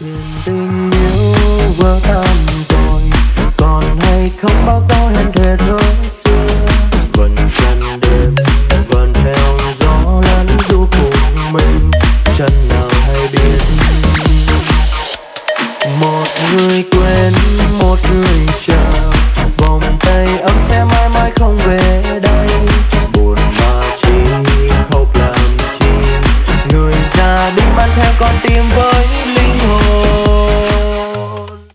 chuyện tình yêu vỡ tan rồi, còn hay không bao câu hẹn thề thơ xưa. Vần trần đêm vẫn theo gió lẫn du cùng mình, chân nào hay biết. Một người quên, một người chờ, vòng tay ấm sẽ mãi mãi không về đâu.